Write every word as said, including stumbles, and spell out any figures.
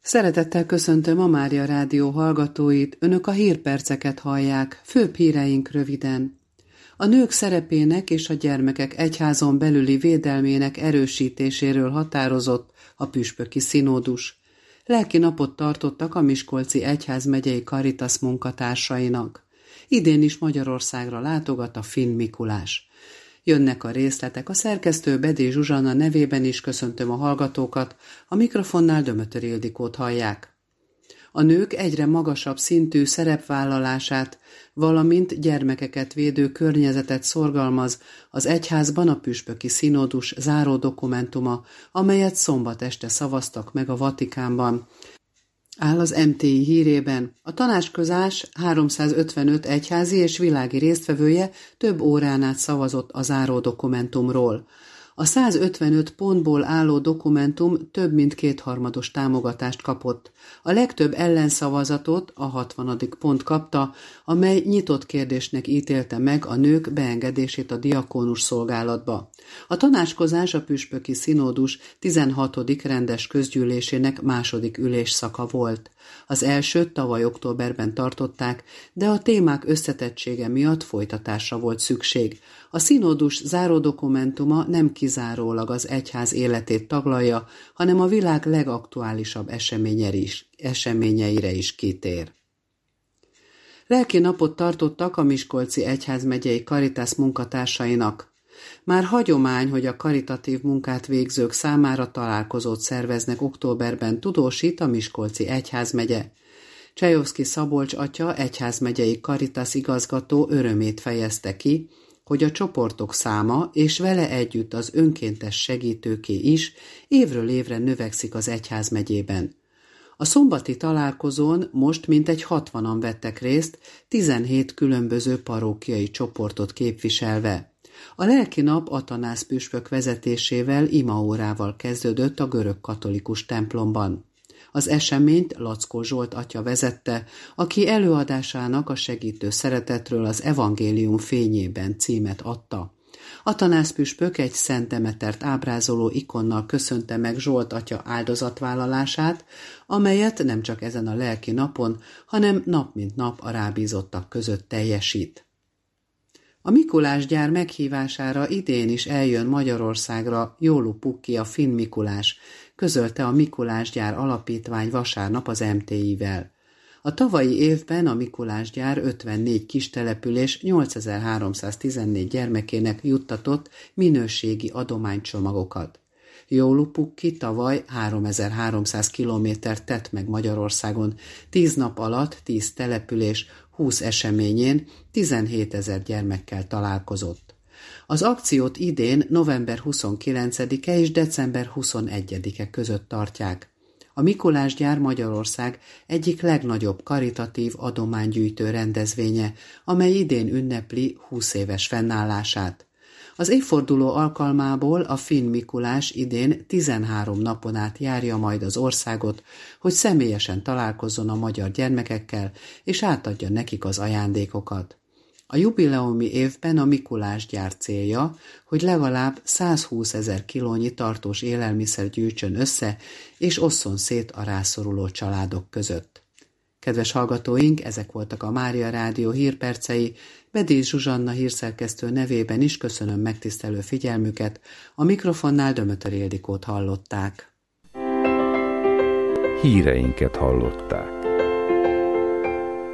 Szeretettel köszöntöm a Mária Rádió hallgatóit, önök a hírperceket hallják, főbb híreink röviden. A nők szerepének és a gyermekek egyházon belüli védelmének erősítéséről határozott a püspöki színódus. Lelki napot tartottak a Miskolci egyházmegyei Caritas munkatársainak. Idén is Magyarországra látogat a Finn Mikulás. Jönnek a részletek, a szerkesztő Bedé Zsuzsanna nevében is köszöntöm a hallgatókat, a mikrofonnál Dömötör Ildikót hallják. A nők egyre magasabb szintű szerepvállalását, valamint gyermekeket védő környezetet szorgalmaz az egyházban a püspöki színódus záró dokumentuma, amelyet szombat este szavaztak meg a Vatikánban. Áll az em té i hírében. A tanácskozás háromszázötvenöt egyházi és világi résztvevője több órán át szavazott a záró dokumentumról. A százötvenöt pontból álló dokumentum több mint kétharmados támogatást kapott. A legtöbb ellenszavazatot a hatvanadik pont kapta, amely nyitott kérdésnek ítélte meg a nők beengedését a diakónus szolgálatba. A tanácskozás a püspöki színódus tizenhatodik rendes közgyűlésének második ülésszaka volt. Az elsőt tavaly októberben tartották, de a témák összetettsége miatt folytatásra volt szükség. A színódus záró dokumentuma nem kizárólag az egyház életét taglalja, hanem a világ legaktuálisabb eseményeire is kitér. Lelki napot tartottak a Miskolci egyházmegyei Caritas munkatársainak. Már hagyomány, hogy a karitatív munkát végzők számára találkozót szerveznek októberben, tudósít a Miskolci egyházmegye. Csajovszki Szabolcs atya egyházmegyei Caritas igazgató örömét fejezte ki, hogy a csoportok száma és vele együtt az önkéntes segítőké is évről évre növekszik az egyházmegyében. A szombati találkozón most mintegy hatvanan vettek részt, tizenhét különböző parókiai csoportot képviselve. A lelki nap Atanász püspök vezetésével imaórával kezdődött a görög katolikus templomban. Az eseményt Lackó Zsolt atya vezette, aki előadásának a segítő szeretetről az evangélium fényében címet adta. Atanász püspök egy Szent Demetert ábrázoló ikonnal köszönte meg Zsolt atya áldozatvállalását, amelyet nem csak ezen a lelki napon, hanem nap mint nap a rábízottak között teljesít. A Mikulás gyár meghívására idén is eljön Magyarországra Jólu Pukki, a Finn Mikulás, közölte a Mikulás gyár alapítvány vasárnap az em té i-vel. A tavalyi évben a Mikulás gyár ötvennégy kistelepülés nyolcezer-háromszáztizennégy gyermekének juttatott minőségi adománycsomagokat. Jólu Pukki tavaly háromezer-háromszáz kilométert tett meg Magyarországon, tíz nap alatt tíz település, húsz eseményén tizenhétezer gyermekkel találkozott. Az akciót idén november huszonkilencedike és december huszonegyedike között tartják. A Mikulás gyár Magyarország egyik legnagyobb karitatív adománygyűjtő rendezvénye, amely idén ünnepli húsz éves fennállását. Az évforduló alkalmából a Finn Mikulás idén tizenhárom napon át járja majd az országot, hogy személyesen találkozzon a magyar gyermekekkel, és átadja nekik az ajándékokat. A jubileumi évben a Mikulás gyár célja, hogy legalább százhúszezer kilónyi tartós élelmiszer gyűjtsön össze, és osszon szét a rászoruló családok között. Kedves hallgatóink, ezek voltak a Mária Rádió hírpercei, Bedé Zsuzsanna hírszerkesztő nevében is köszönöm megtisztelő figyelmüket, a mikrofonnál Dömötör Ildikót hallották. Híreinket hallották.